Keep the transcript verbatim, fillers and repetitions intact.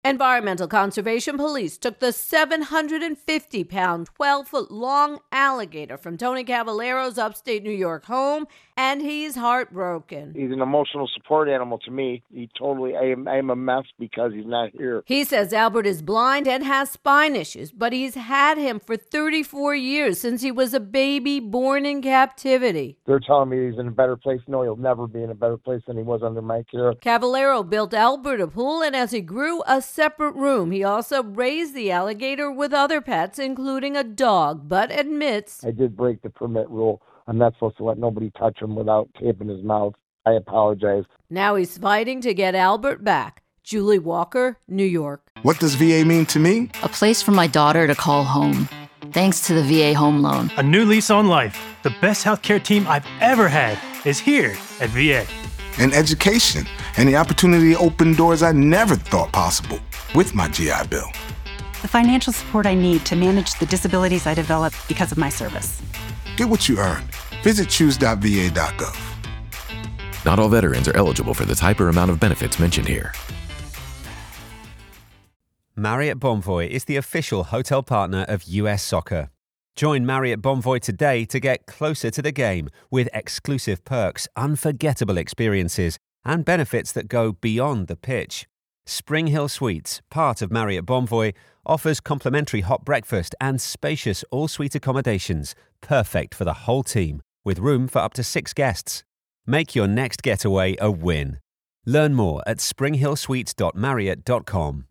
Environmental Conservation Police took the seven hundred fifty pound, twelve foot long alligator from Tony Cavallero's upstate New York home, and he's heartbroken. He's an emotional support animal to me. He totally, I am, I am a mess because he's not here. He says Albert is blind and has spine issues, but he's had him for thirty-four years since he was a baby born in captivity. They're telling me he's in a better place. No, he'll never be in a better place than he was under my care. Cavallero built Albert a pool, and as he grew, a separate room. He also raised the alligator with other pets, including a dog, but admits, I did break the permit rule. I'm not supposed to let nobody touch him without taping his mouth. I apologize. Now he's fighting to get Albert back. Julie Walker, New York. What does V A mean to me? A place for my daughter to call home. Thanks to the V A Home Loan. A new lease on life. The best healthcare team I've ever had is here at V A. And education, and the opportunity to open doors I never thought possible with my G I Bill. The financial support I need to manage the disabilities I developed because of my service. Get what you earned. Visit choose dot v a dot gov. Not all veterans are eligible for the type or amount of benefits mentioned here. Marriott Bonvoy is the official hotel partner of U S Soccer. Join Marriott Bonvoy today to get closer to the game with exclusive perks, unforgettable experiences, and benefits that go beyond the pitch. Spring Hill Suites, part of Marriott Bonvoy, offers complimentary hot breakfast and spacious all-suite accommodations, perfect for the whole team, with room for up to six guests. Make your next getaway a win. Learn more at spring hill suites dot marriott dot com.